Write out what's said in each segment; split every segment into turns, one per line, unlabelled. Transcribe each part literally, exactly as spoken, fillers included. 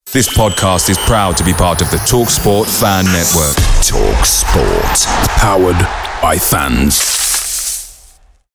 This podcast is proud to be part of the TalkSport Fan Network. TalkSport. Powered by fans.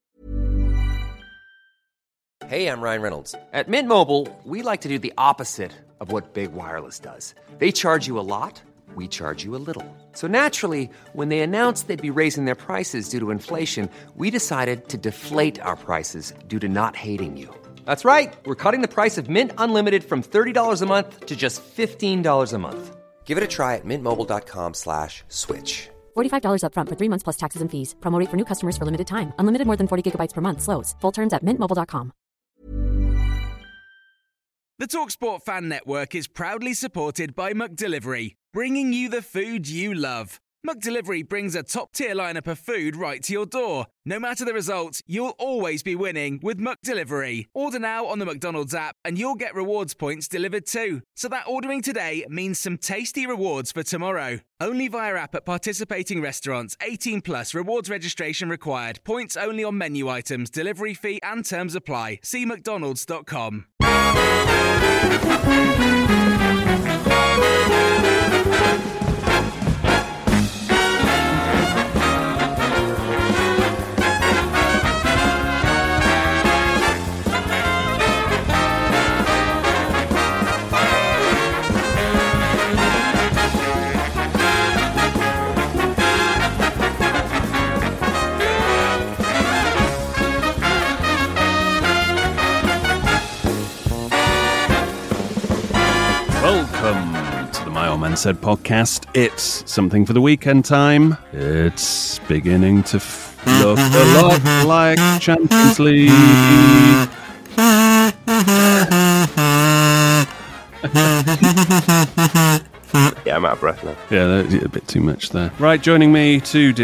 Hey, I'm Ryan Reynolds. At Mint Mobile, we like to do the opposite of what Big Wireless does. They charge you a lot, we charge you a little. So naturally, when they announced they'd be raising their prices due to inflation, we decided to deflate our prices due to not hating you. That's right. We're cutting the price of Mint Unlimited from thirty dollars a month to just fifteen dollars a month. Give it a try at mintmobile.com slash switch.
forty-five dollars up front for three months plus taxes and fees. Promo rate for new customers for limited time. Unlimited more than forty gigabytes per month slows. Full terms at mint mobile dot com.
The TalkSport Fan Network is proudly supported by McDelivery, bringing you the food you love. McDelivery brings a top-tier lineup of food right to your door. No matter the result, you'll always be winning with McDelivery. Order now on the McDonald's app and you'll get rewards points delivered too. So that ordering today means some tasty rewards for tomorrow. Only via app at participating restaurants. eighteen plus rewards registration required. Points only on menu items. Delivery fee and terms apply. See mcdonalds dot com.
Welcome to the My Old Man Said podcast. It's something for the weekend time. It's beginning to f- look a lot like Champions League.
Yeah, I'm out of breath now.
Yeah, that was a bit too much there. Right, joining me to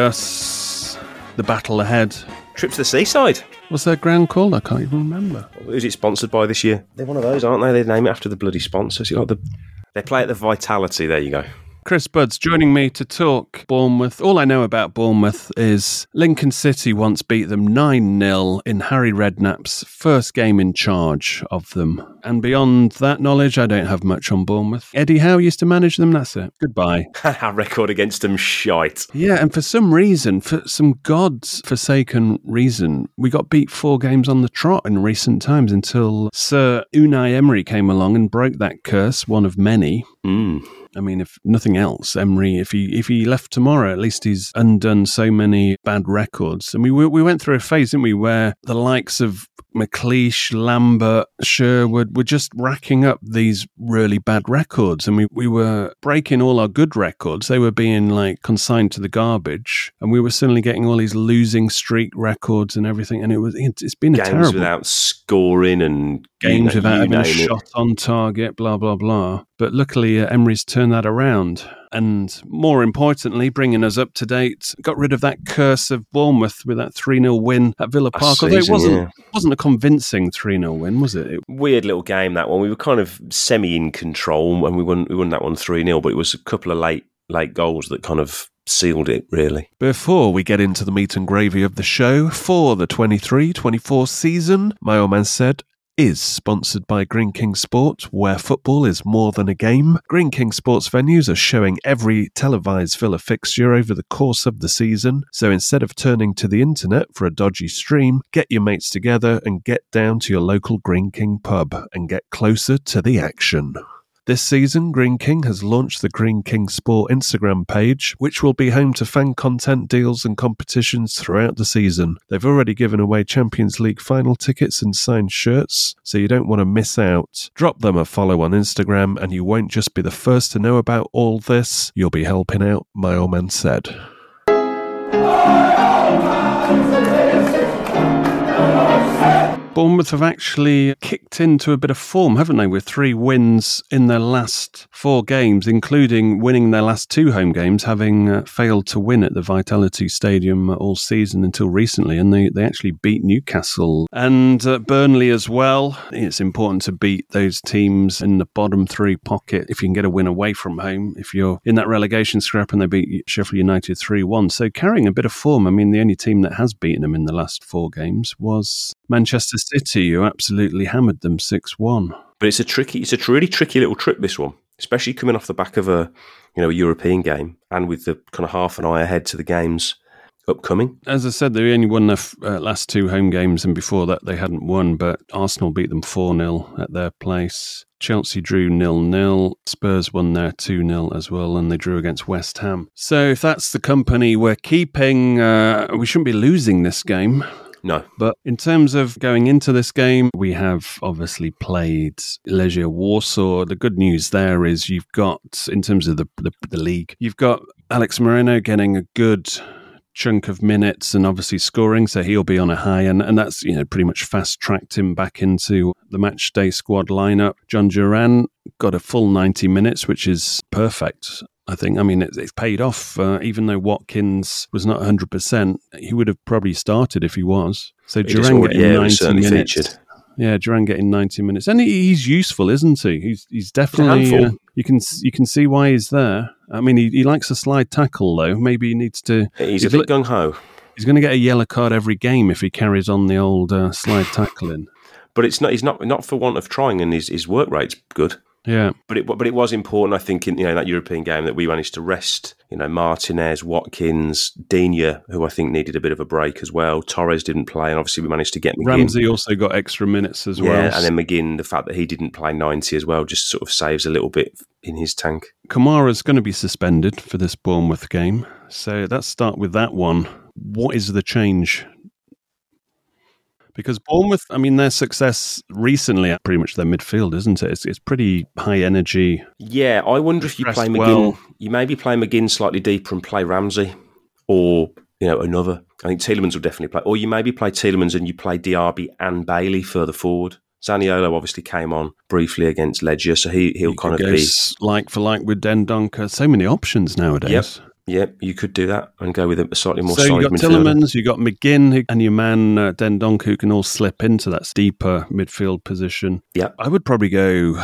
discuss the battle ahead.
Trip to the seaside.
What's that ground called? I can't even remember.
Who's it sponsored by this year? They're one of those, aren't they? They name it after the bloody sponsors. You know, the, they play at the Vitality. There you go.
Chris Budds joining me to talk Bournemouth. All I know about Bournemouth is Lincoln City once beat them nine nil in Harry Redknapp's first game in charge of them. And beyond that knowledge, I don't have much on Bournemouth. Eddie Howe used to manage them, that's it. Goodbye.
Our record against them, shite.
Yeah, and for some reason, for some God's forsaken reason, we got beat four games on the trot in recent times until Sir Unai Emery came along and broke that curse, one of many.
Mm.
I mean, if nothing else, Emery, if he if he left tomorrow, at least he's undone so many bad records. And we we went through a phase, didn't we, where the likes of McLeish, Lambert, Sherwood were just racking up these really bad records. And we, we were breaking all our good records. They were being like consigned to the garbage. And we were suddenly getting all these losing streak records and everything. And it was it's been a
games
terrible...
Games without scoring and...
Games
you know,
without having a
it.
shot on target, blah, blah, blah. But luckily, uh, Emery's turned that around. And more importantly, bringing us up to date, got rid of that curse of Bournemouth with that three nil win at Villa Park.
Season,
Although it wasn't,
yeah.
wasn't a convincing three nil win, was it? it?
Weird little game, that one. We were kind of semi in control and we won, we won that one three nil, but it was a couple of late late goals that kind of sealed it, really.
Before we get into the meat and gravy of the show, for the twenty-three twenty-four season, My Old Man Said is sponsored by Greene King Sport, where football is more than a game. Greene King Sports venues are showing every televised Villa fixture over the course of the season, so instead of turning to the internet for a dodgy stream, get your mates together and get down to your local Greene King pub and get closer to the action. This season, Greene King has launched the Greene King Sport Instagram page, which will be home to fan content, deals and competitions throughout the season. They've already given away Champions League final tickets and signed shirts, so you don't want to miss out. Drop them a follow on Instagram and you won't just be the first to know about all this, you'll be helping out My Old Man Said. Bournemouth have actually kicked into a bit of form, haven't they, with three wins in their last four games, including winning their last two home games, having uh, failed to win at the Vitality Stadium all season until recently, and they, they actually beat Newcastle and uh, Burnley as well. It's important to beat those teams in the bottom three pocket if you can get a win away from home, if you're in that relegation scrap, and they beat Sheffield United three one. So carrying a bit of form. I mean, the only team that has beaten them in the last four games was Manchester City, who absolutely hammered them six one.
But it's a tricky, it's a really tricky little trip, this one, especially coming off the back of a, you know, a European game and with the kind of half an eye ahead to the games upcoming.
As I said, they only won their uh, last two home games, and before that they hadn't won, but Arsenal beat them four nil at their place. Chelsea drew nil nil. Spurs won there two nil as well, and they drew against West Ham. So if that's the company we're keeping, uh, we shouldn't be losing this game.
No.
But in terms of going into this game, we have obviously played Legia Warsaw. The good news there is you've got, in terms of the, the, the league, you've got Alex Moreno getting a good chunk of minutes and obviously scoring, so he'll be on a high, and, and that's, you know, pretty much fast-tracked him back into the match day squad lineup. John Duran got a full ninety minutes, which is perfect, I think. I mean, it, it's paid off. Uh, even though Watkins was not one hundred percent, he would have probably started if he was. So
He
Duran
just-
getting
yeah, he
ninety
certainly
minutes.
featured.
Yeah, Duran getting ninety minutes, and he, he's useful, isn't he? He's he's definitely.
handful.
Uh, you can you can see why he's there. I mean, he, he likes a slide tackle though. Maybe he needs to.
He's a
he's
bit
li-
gung ho.
He's going to get a yellow card every game if he carries on the old uh, slide tackling.
But it's not. He's not not for want of trying, and his his work rate's good.
Yeah,
But it but it was important, I think, in you know that European game that we managed to rest. You know, Martinez, Watkins, Digne, who I think needed a bit of a break as well. Torres didn't play, and obviously we managed to get McGinn.
Ramsey also got extra minutes as
yeah,
well.
and then McGinn, the fact that he didn't play ninety as well, just sort of saves a little bit in his tank.
Kamara's going to be suspended for this Bournemouth game, so let's start with that one. What is the change? Because Bournemouth, I mean, their success recently at pretty much their midfield, isn't it? It's, it's pretty high energy.
Yeah, I wonder if you
Pressed
play McGinn.
well.
You maybe play McGinn slightly deeper and play Ramsey, or you know another. I think Tielemans will definitely play, or you maybe play Tielemans and you play Diaby and Bailey further forward. Zaniolo obviously came on briefly against Legia, so he he'll
You
kind of
could go
be
s- like for like with Dendoncker. So many options nowadays.
Yep. Yep, you could do that and go with a slightly more
So you
solid
got
midfielder.
Tielemans, you got McGinn, who, and your man uh, Dendoncker, who can all slip into that deeper midfield position.
Yeah.
I would probably go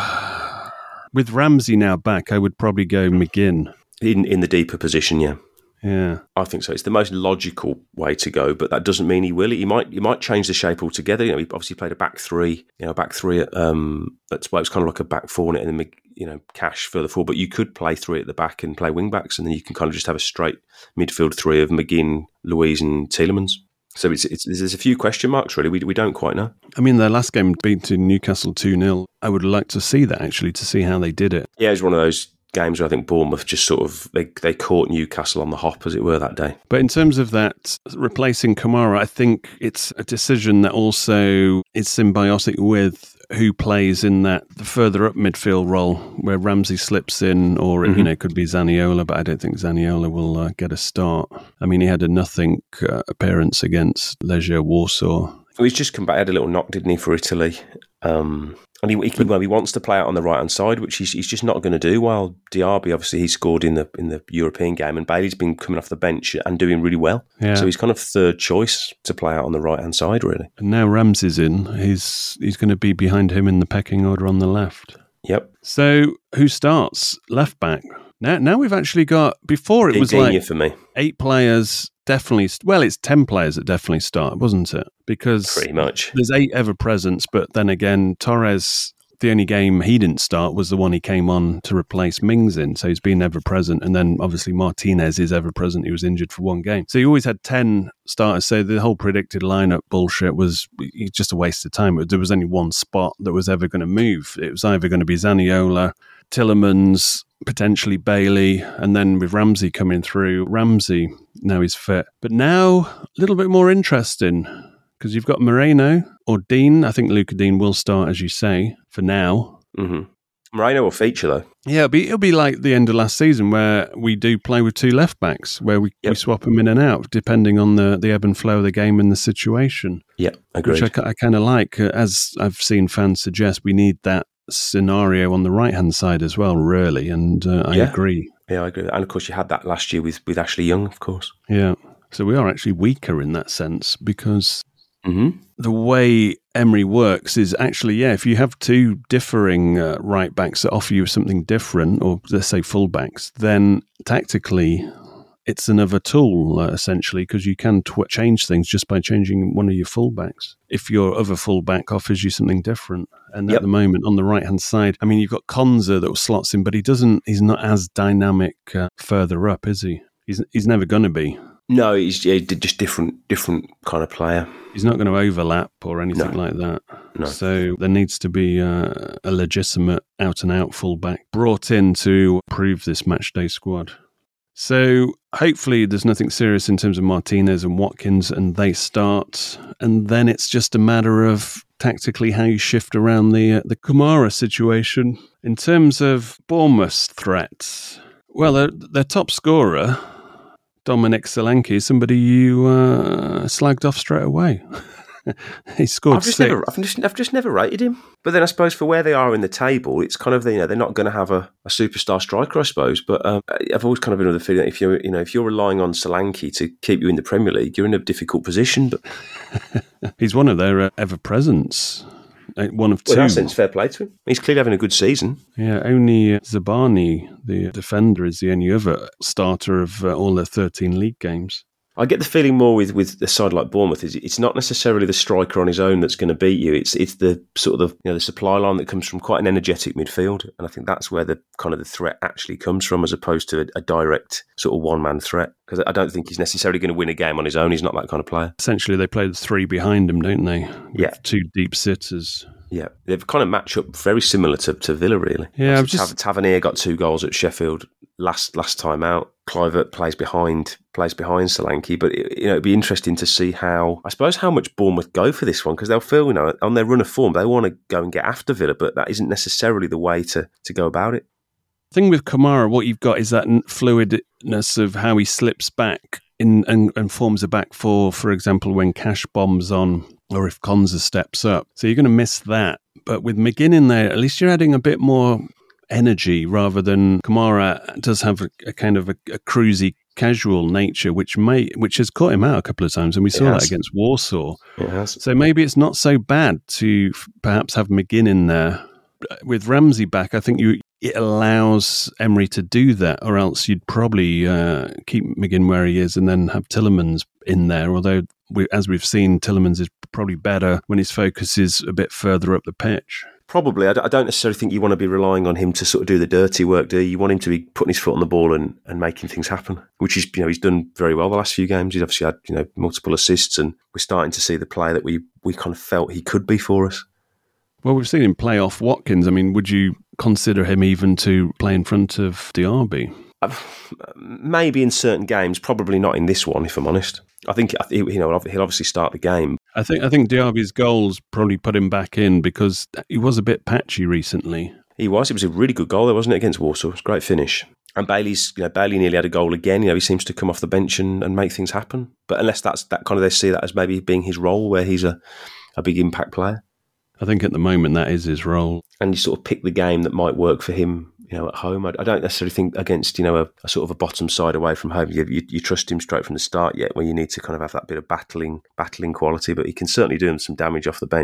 with Ramsey now back. I would probably go McGinn.
in in the deeper position. Yeah,
Yeah.
I think so. It's the most logical way to go, but that doesn't mean he will. He might. He might change the shape altogether. You know, he obviously played a back three. You know, back three. At, um, that's why it's kind of like a back four, and then you know, Cash further forward. But you could play three at the back and play wing backs, and then you can kind of just have a straight midfield three of McGinn, Louise, and Tielemans. So it's, it's there's a few question marks really. We we don't quite know.
I mean, their last game beat to Newcastle two nil. I would like to see that, actually, to see how they did it.
Yeah, it was one of those games where I think Bournemouth just sort of they they caught Newcastle on the hop, as it were, that day.
But in terms of that, replacing Kamara, I think it's a decision that also is symbiotic with who plays in that the further up midfield role where Ramsey slips in, or mm-hmm. you know, it could be Zaniolo, but I don't think Zaniolo will uh, get a start. I mean, he had a nothing uh, appearance against Legia Warsaw.
He's just come back, had a little knock, didn't he, for Italy? Um, and he, he, well, he wants to play out on the right hand side, which he's, he's just not going to do. While Diaby, obviously, he scored in the in the European game, and Bailey's been coming off the bench and doing really well.
Yeah.
So he's kind of third choice to play out on the right hand side, really.
And now Ramsey's in. He's he's going to be behind him in the pecking order on the left.
Yep.
So who starts left back? Now, now we've actually got. Before it was
Digne
like
for me.
eight players. Definitely, well, it's ten players that definitely start, wasn't it? Because
Pretty much.
there's eight ever presents, but then again, Torres, the only game he didn't start was the one he came on to replace Mings in, so he's been ever present. And then obviously Martinez is ever present. He was injured for one game, so you always had ten starters. So the whole predicted lineup bullshit was just a waste of time. There was only one spot that was ever going to move. It was either going to be Zaniolo, Tielemans, potentially Bailey, and then with Ramsey coming through, Ramsey, now he's fit. But now, a little bit more interesting, because you've got Moreno or Dean. I think Luca Dean will start, as you say, for now.
Mm-hmm. Moreno will feature, though.
Yeah, it'll be, it'll be like the end of last season, where we do play with two left-backs, where we, yep. we swap them in and out, depending on the, the ebb and flow of the game and the situation.
Yeah, agreed.
Which I, I kind of like. As I've seen fans suggest, we need that scenario on the right hand side as well, really, and uh, I
yeah.
agree.
Yeah, I agree. And of course, you had that last year with, with Ashley Young, of course.
Yeah, so we are actually weaker in that sense because
mm-hmm.
the way Emery works is actually, yeah, if you have two differing uh, right backs that offer you something different, or let's say full backs, then tactically it's another tool, uh, essentially, because you can tw- change things just by changing one of your fullbacks. If your other fullback offers you something different. And yep. at the moment, on the right-hand side, I mean, you've got Konza that slots in, but he doesn't. He's not as dynamic uh, further up, is he? He's he's never going to be.
No, he's yeah, just different, different kind of player.
He's not going to overlap or anything
no.
like that.
No.
So there needs to be uh, a legitimate out-and-out fullback brought in to prove this matchday squad. So hopefully there's nothing serious in terms of Martinez and Watkins, and they start, and then it's just a matter of tactically how you shift around the uh, the Kamara situation. In terms of Bournemouth's threats, well, their, their top scorer, Dominic Solanke, is somebody you uh, slagged off straight away. He scored
I've just
six.
Never, I've, just, I've just never rated him. But then I suppose for where they are in the table, it's kind of, you know, they're not going to have a, a superstar striker, I suppose. But um, I've always kind of been under the feeling that if you're, you know, if you're relying on Solanke to keep you in the Premier League, you're in a difficult position. But
he's one of their uh, ever-presents. One of two.
Well, in that sense, fair play to him. He's clearly having a good season.
Yeah, only uh, Zabani, the defender, is the only other starter of uh, all their thirteen league games.
I get the feeling more with, with a side like Bournemouth is it's not necessarily the striker on his own that's going to beat you. It's it's the sort of the, you know, the supply line that comes from quite an energetic midfield, and I think that's where the kind of the threat actually comes from, as opposed to a, a direct sort of one man threat. Because I don't think he's necessarily going to win a game on his own. He's not that kind of player.
Essentially, they play the three behind him, don't they? With
yeah,
two deep sitters.
Yeah, they've kind of match up very similar to, to Villa, really.
Yeah,
Tav-
just...
Tavernier got two goals at Sheffield last last time out. Kluivert plays behind plays behind Solanke, but it, you know, it'd be interesting to see how, I suppose, how much Bournemouth go for this one, because they'll feel, you know, on their run of form, they want to go and get after Villa, but that isn't necessarily the way to, to go about it.
The thing with Kamara, what you've got is that fluidness of how he slips back in and, and forms a back four, for example, when Cash bombs on, or if Konza steps up. So you're going to miss that. But with McGinn in there, at least you're adding a bit more energy, rather than Kamara does have a, a kind of a, a cruisy, casual nature, which may which has caught him out a couple of times, and we saw that against Warsaw.
It has.
So maybe it's not so bad to f- perhaps have McGinn in there. With Ramsey back, I think you it allows Emery to do that, or else you'd probably uh, keep McGinn where he is and then have Tielemans in there, although we, as we've seen, Tielemans is probably better when his focus is a bit further up the pitch.
Probably. I don't necessarily think you want to be relying on him to sort of do the dirty work, do you? You want him to be putting his foot on the ball and, and making things happen, which is, you know, he's done very well the last few games. He's obviously had, you know, multiple assists, and we're starting to see the player that we, we kind of felt he could be for us.
Well, we've seen him play off Watkins. I mean, would you consider him even to play in front of Diaby?
Maybe in certain games, probably not in this one, if I'm honest. I think, you know, he'll obviously start the game.
I think I think Diaby's goals probably put him back in, because he was a bit patchy recently.
He was. It was a really good goal, though, wasn't it, against Warsaw? It was a great finish. And Bailey's, you know, Bailey nearly had a goal again. You know, he seems to come off the bench and, and make things happen. But unless that's that kind of, they see that as maybe being his role, where he's a, a big impact player.
I think at the moment that is his role.
And you sort of pick the game that might work for him, you know, at home. I, I don't necessarily think against, you know, a, a sort of a bottom side away from home, you, you, you trust him straight from the start yet, where you need to kind of have that bit of battling, battling quality. But he can certainly do him some damage off the bench.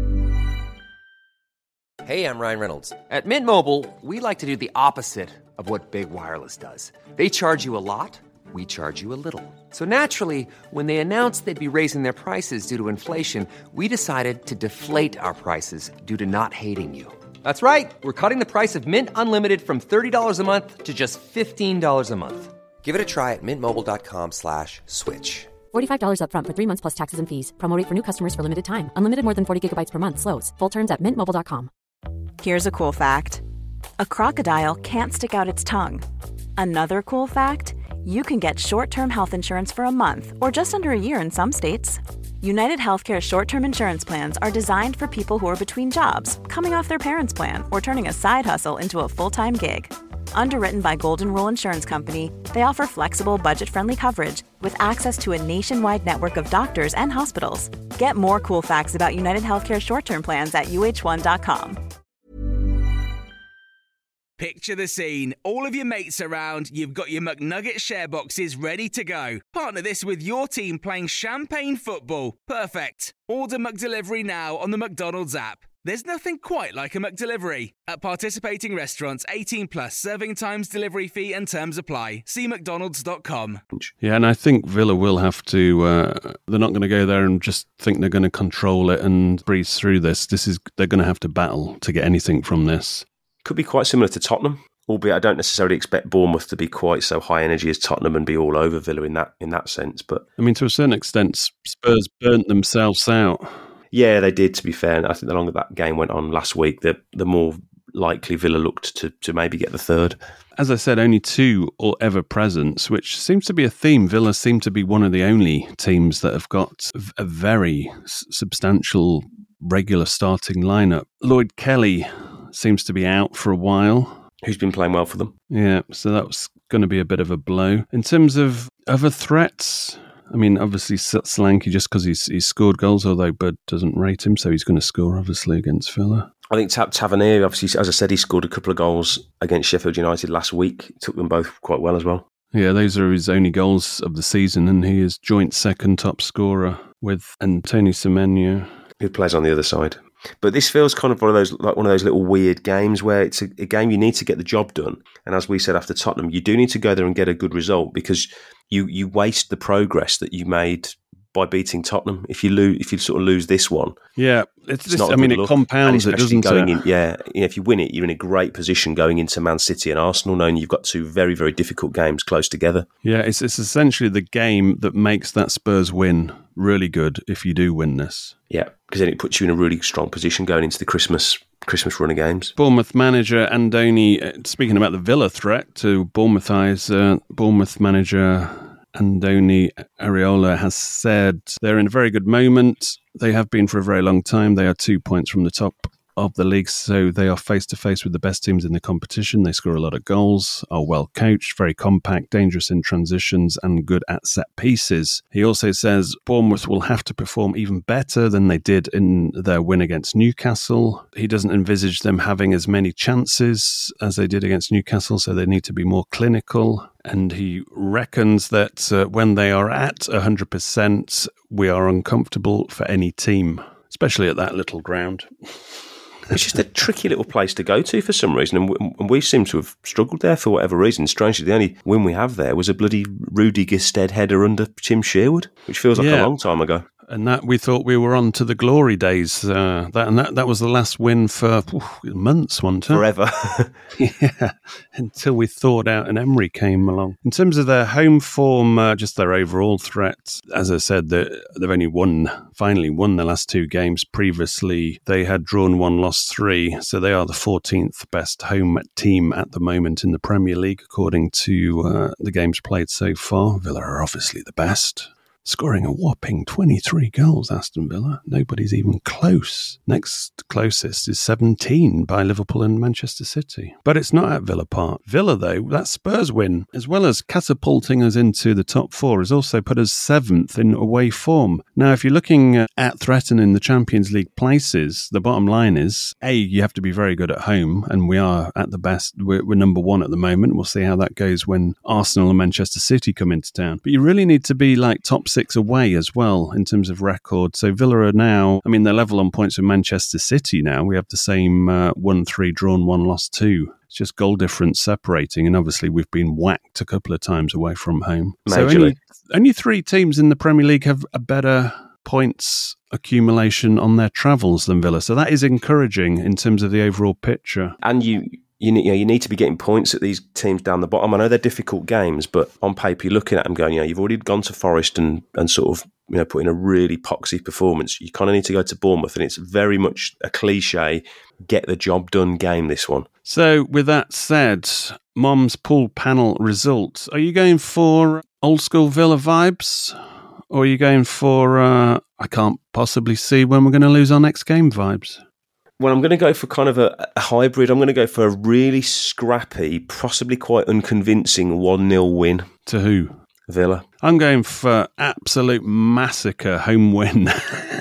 Hey, I'm Ryan Reynolds. At Mint Mobile, we like to do the opposite of what Big Wireless does. They charge you a lot. We charge you a little. So naturally, when they announced they'd be raising their prices due to inflation, we decided to deflate our prices due to not hating you. That's right. We're cutting the price of Mint Unlimited from thirty dollars a month to just fifteen dollars a month. Give it a try at mintmobile.com slash switch.
forty-five dollars up front for three months plus taxes and fees. Promo rate for new customers for limited time. Unlimited more than forty gigabytes per month slows. Full terms at mint mobile dot com.
Here's a cool fact. A crocodile can't stick out its tongue. Another cool fact, you can get short-term health insurance for a month or just under a year in some states. United Healthcare short-term insurance plans are designed for people who are between jobs, coming off their parents' plan, or turning a side hustle into a full-time gig. Underwritten by Golden Rule Insurance Company, they offer flexible, budget-friendly coverage with access to a nationwide network of doctors and hospitals. Get more cool facts about United Healthcare short-term plans at U H one dot com.
Picture the scene. All of your mates around, you've got your McNugget share boxes ready to go. Partner this with your team playing champagne football. Perfect. Order McDelivery now on the McDonald's app. There's nothing quite like a McDelivery. At participating restaurants, eighteen plus, serving times, delivery fee and terms apply. See mcdonalds dot com.
Yeah, and I think Villa will have to, uh, they're not going to go there and just think they're going to control it and breeze through this. This is, they're going to have to battle to get anything from this.
Could be quite similar to Tottenham, albeit I don't necessarily expect Bournemouth to be quite so high energy as Tottenham and be all over Villa in that in that sense. But
I mean, to a certain extent, Spurs burnt themselves out.
Yeah, they did, to be fair. And I think the longer that game went on last week, the the more likely Villa looked to, to maybe get the third.
As I said, only two or ever presents, which seems to be a theme. Villa seem to be one of the only teams that have got a very s- substantial regular starting lineup. Lloyd Kelly seems to be out for a while.
Who's been playing well for them.
Yeah, so that was going to be a bit of a blow. In terms of other threats, I mean, obviously Solanke, just because he's, he's scored goals, although Bud doesn't rate him, so he's going to score, obviously, against Villa.
I think Tavernier, obviously, as I said, he scored a couple of goals against Sheffield United last week. Took them both quite well as well.
Yeah, those are his only goals of the season, and he is joint second top scorer with Antonio Semenyo,
who plays on the other side. But this feels kind of one of those like one of those little weird games where it's a, a game you need to get the job done. And as we said after Tottenham, you do need to go there and get a good result because you you waste the progress that you made by beating Tottenham if you lose if you sort of lose this one.
Yeah, it's,
it's
this,
not.
I mean, it compounds it, doesn't
going
it?
In, yeah, you know, if you win it, you're in a great position going into Man City and Arsenal, knowing you've got two very very difficult games close together.
Yeah, it's it's essentially the game that makes that Spurs win really good if you do win this.
Yeah, because then it puts you in a really strong position going into the Christmas Christmas run of games.
Bournemouth manager Andoni, speaking about the Villa threat to Bournemouth eyes, uh, Bournemouth manager Andoni Areola has said they're in a very good moment. They have been for a very long time. They are two points from the top of the league, so they are face-to-face with the best teams in the competition. They score a lot of goals, are well coached, very compact, dangerous in transitions, and good at set pieces. He also says Bournemouth will have to perform even better than they did in their win against Newcastle. He doesn't envisage them having as many chances as they did against Newcastle, so they need to be more clinical. And he reckons that uh, when they are at one hundred percent, we are uncomfortable for any team, especially at that little ground.
It's just a tricky little place to go to for some reason, and we, and we seem to have struggled there for whatever reason. Strangely, the only win we have there was a bloody Rudy Gestead header under Tim Sherwood, which feels like
yeah.
a long time ago.
And that we thought we were on to the glory days. Uh, that and that, that was the last win for oof, months, wasn't it?
Forever.
Yeah, until we thawed out and Emery came along. In terms of their home form, uh, just their overall threat, as I said, they've only won, finally won the last two games. Previously, they had drawn one, lost three, so they are the fourteenth best home team at the moment in the Premier League, according to uh, the games played so far. Villa are obviously the best. Scoring a whopping twenty-three goals, Aston Villa. Nobody's even close. Next closest is seventeen by Liverpool and Manchester City. But it's not at Villa Park. Villa, though, that Spurs win, as well as catapulting us into the top four, has also put us seventh in away form. Now, if you're looking at threatening the Champions League places, the bottom line is, A, you have to be very good at home, and we are at the best. We're, we're number one at the moment. We'll see how that goes when Arsenal and Manchester City come into town. But you really need to be like top six away as well in terms of record. So Villa are now, I mean, they're level on points with Manchester City now. We have the same uh, one three drawn, one lost two. It's just goal difference separating, and obviously we've been whacked a couple of times away from home.
Majorly.
So only, only three teams in the Premier League have a better points accumulation on their travels than Villa. So that is encouraging in terms of the overall picture.
And you... You need, you know, you need to be getting points at these teams down the bottom. I know they're difficult games, but on paper, you're looking at them going, you know, you've already gone to Forest and, and sort of, you know, put in a really poxy performance. You kind of need to go to Bournemouth, and it's very much a cliche, get the job done game, this one.
So with that said, Mom's pool panel results. Are you going for old school Villa vibes? Or are you going for, uh, I can't possibly see when we're going to lose our next game vibes?
Well, I'm going to go for kind of a, a hybrid. I'm going to go for a really scrappy, possibly quite unconvincing one nil win.
To who?
Villa.
I'm going for absolute massacre home win.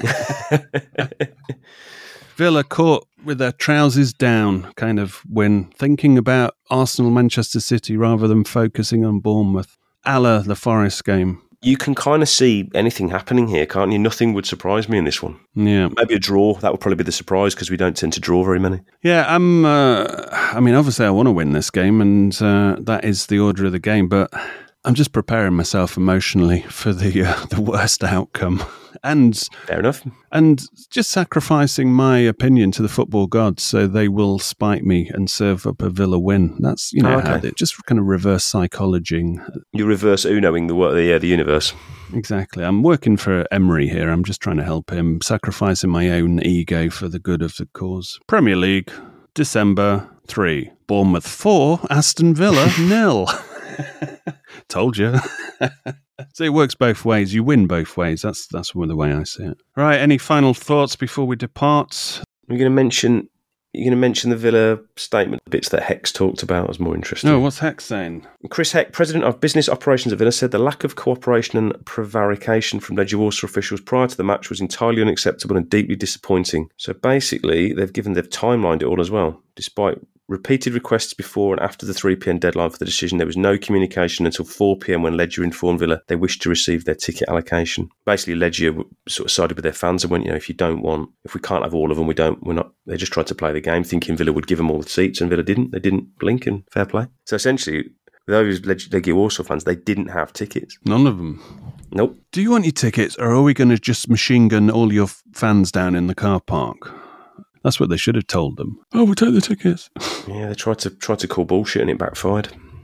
Villa caught with their trousers down kind of win, thinking about Arsenal, Manchester City rather than focusing on Bournemouth. A la the Forest game.
you can kind of see anything happening here, can't you? Nothing would surprise me in this one.
Yeah.
Maybe a draw. That would probably be the surprise because we don't tend to draw very many.
Yeah, I'm, uh, I mean, obviously I want to win this game, and uh, that is the order of the game, but I'm just preparing myself emotionally for the uh, the worst outcome. And
fair enough.
And just sacrificing my opinion to the football gods so they will spite me and serve up a Villa win. That's, you know,
oh, okay.
how they, just kind of reverse psychologying.
You reverse Unoing the, the, uh, the universe.
Exactly. I'm working for Emery here. I'm just trying to help him, sacrificing my own ego for the good of the cause. Premier League, December three. Bournemouth four, Aston Villa nil. Told you. So it works both ways. You win both ways. That's that's the way I see it. Right. Any final thoughts before we depart?
You're going to mention. You're going to mention the Villa statement bits that Hex talked about. Was more interesting.
No, what's Hex saying?
Chris Heck, president of business operations at Villa, said the lack of cooperation and prevarication from Legia Warsaw officials prior to the match was entirely unacceptable and deeply disappointing. So basically, they've given they've timelined it all as well, despite repeated requests before and after the three p.m. deadline for the decision. There was no communication until four p.m. when Legia informed Villa they wished to receive their ticket allocation. Basically, Legia sort of sided with their fans and went, you know, if you don't want, if we can't have all of them, we don't, we're not, they just tried to play the game thinking Villa would give them all the seats, and Villa didn't. They didn't blink, and fair play. So essentially, those Legia Warsaw fans, they didn't have tickets.
None of them.
Nope.
Do you want your tickets, or are we going to just machine gun all your fans down in the car park? That's what they should have told them. Oh, we'll take the tickets.
Yeah, they tried to tried to call bullshit and it backfired.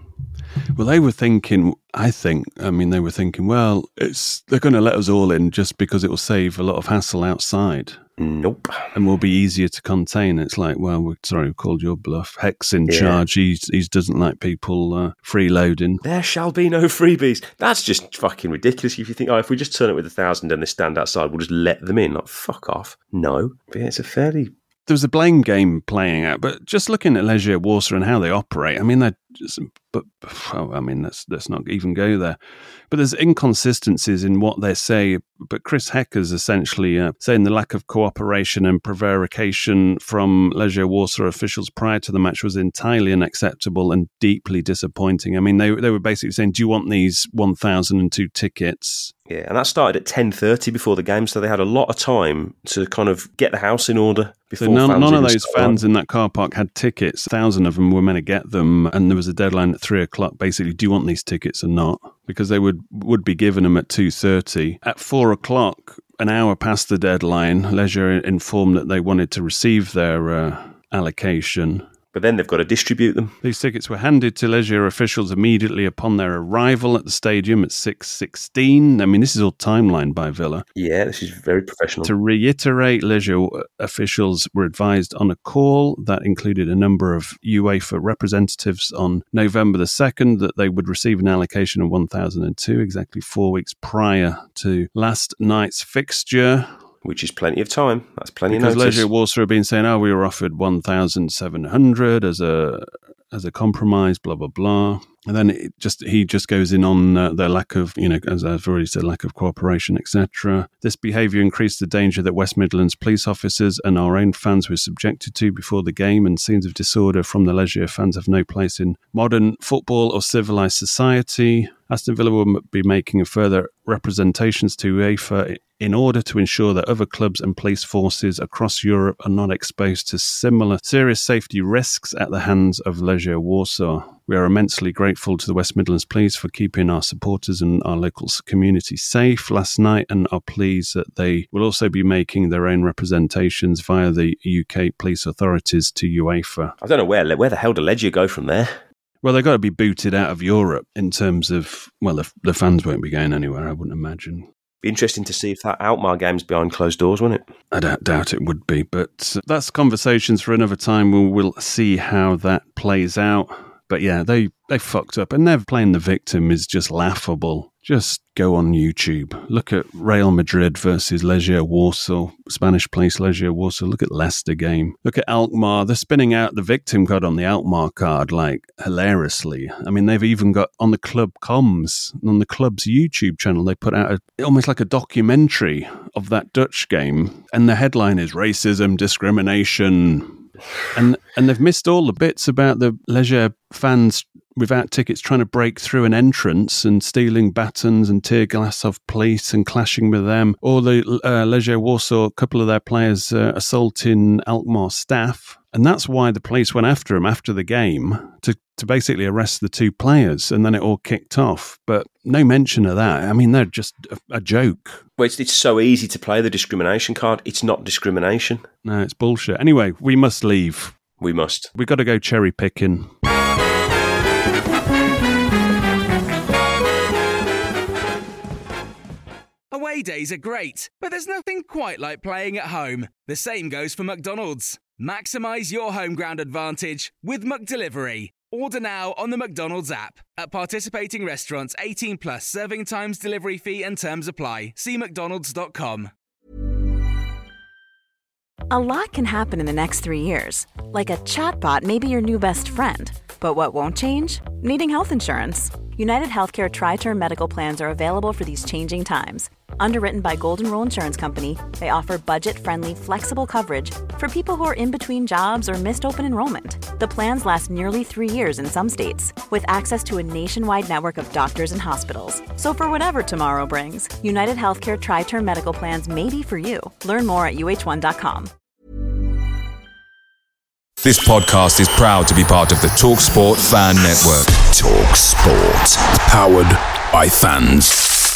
Well, they were thinking, I think, I mean, they were thinking, well, it's they're going to let us all in just because it will save a lot of hassle outside.
Nope.
And will be easier to contain. It's like, well, we're sorry, we called your bluff. Hex in
Yeah.
charge. He he doesn't like people uh, freeloading.
There shall be no freebies. That's just fucking ridiculous. If you think, oh, if we just turn it with a thousand and they stand outside, we'll just let them in. Like, fuck off. No. But yeah, it's a fairly...
There was a blame game playing out, but just looking at Legia Warsaw and how they operate, I mean, they're just, but well, I mean, let's let's not even go there. But there's inconsistencies in what they say. But Chris Hecker's essentially uh, saying the lack of cooperation and prevarication from Legia Warsaw officials prior to the match was entirely unacceptable and deeply disappointing. I mean, they they were basically saying, "Do you want these one thousand two tickets?"
Yeah, and that started at ten thirty before the game, so they had a lot of time to kind of get the house in order before
so none,
fans
none of
even
those
started.
fans in that car park had tickets. A thousand of them were meant to get them, and there was a deadline at three o'clock. Basically, do you want these tickets or not? Because they would would be given them at two thirty. At four o'clock, an hour past the deadline, Legia informed that they wanted to receive their uh, allocation.
But then they've got to distribute them.
These tickets were handed to Legia officials immediately upon their arrival at the stadium at six sixteen. I mean, this is all timelined by Villa.
Yeah, this is very professional.
To reiterate, Legia officials were advised on a call that included a number of UEFA representatives on November the second that they would receive an allocation of one thousand two, exactly four weeks prior to last night's fixture.
Which is plenty of time. That's plenty
Because
of notice.
Legia Warsaw have been saying, oh, we were offered one thousand seven hundred as a as a compromise, blah, blah, blah. And then it just he just goes in on uh, their lack of, you know, as I've already said, lack of cooperation, et cetera. This behaviour increased the danger that West Midlands police officers and our own fans were subjected to before the game, and scenes of disorder from the Legia fans have no place in modern football or civilised society. Aston Villa will be making further representations to UEFA in order to ensure that other clubs and police forces across Europe are not exposed to similar serious safety risks at the hands of Legia Warsaw. We are immensely grateful to the West Midlands Police for keeping our supporters and our local community safe last night, and are pleased that they will also be making their own representations via the U K police authorities to UEFA.
I don't know where where the hell do Legia go from there?
Well, they've got to be booted out of Europe in terms of, well, the, the fans won't be going anywhere, I wouldn't imagine.
Be interesting to see if that Alkmaar game's behind closed doors, won't it?
I doubt, doubt it would be, but that's conversations for another time. We'll, we'll see how that plays out. But yeah, they, they fucked up, and they're playing the victim is just laughable. Just go on YouTube. Look at Real Madrid versus Legia Warsaw, Spanish place Legia Warsaw. Look at Leicester game. Look at Alkmaar. They're spinning out the victim card on the Alkmaar card, like, hilariously. I mean, they've even got on the club comms, on the club's YouTube channel, they put out a, almost like a documentary of that Dutch game, and the headline is Racism, Discrimination. And and they've missed all the bits about the Legia fans without tickets trying to break through an entrance and stealing batons and tear gas off police and clashing with them, or the uh, Legia Warsaw, a couple of their players uh, assaulting Alkmaar staff. And that's why the police went after him after the game to, to basically arrest the two players, and then it all kicked off. But no mention of that. I mean, they're just a, a joke.
Well, it's, it's so easy to play the discrimination card. It's not discrimination.
No, it's bullshit. Anyway, we must leave.
We must.
We've got to go cherry picking.
Away days are great, but there's nothing quite like playing at home. The same goes for McDonald's. Maximise your home ground advantage with McDelivery. Order now on the McDonald's app. At participating restaurants, eighteen plus, serving times, delivery fee and terms apply. See mcdonalds dot com.
A lot can happen in the next three years. Like a chatbot may be your new best friend. But what won't change? Needing health insurance. United Healthcare Tri-Term Medical Plans are available for these changing times. Underwritten by Golden Rule Insurance Company, they offer budget-friendly, flexible coverage for people who are in between jobs or missed open enrollment. The plans last nearly three years in some states, with access to a nationwide network of doctors and hospitals. So for whatever tomorrow brings, United Healthcare Tri-Term Medical Plans may be for you. Learn more at U H one dot com.
This podcast is proud to be part of the TalkSport Fan Network. TalkSport. Powered by fans.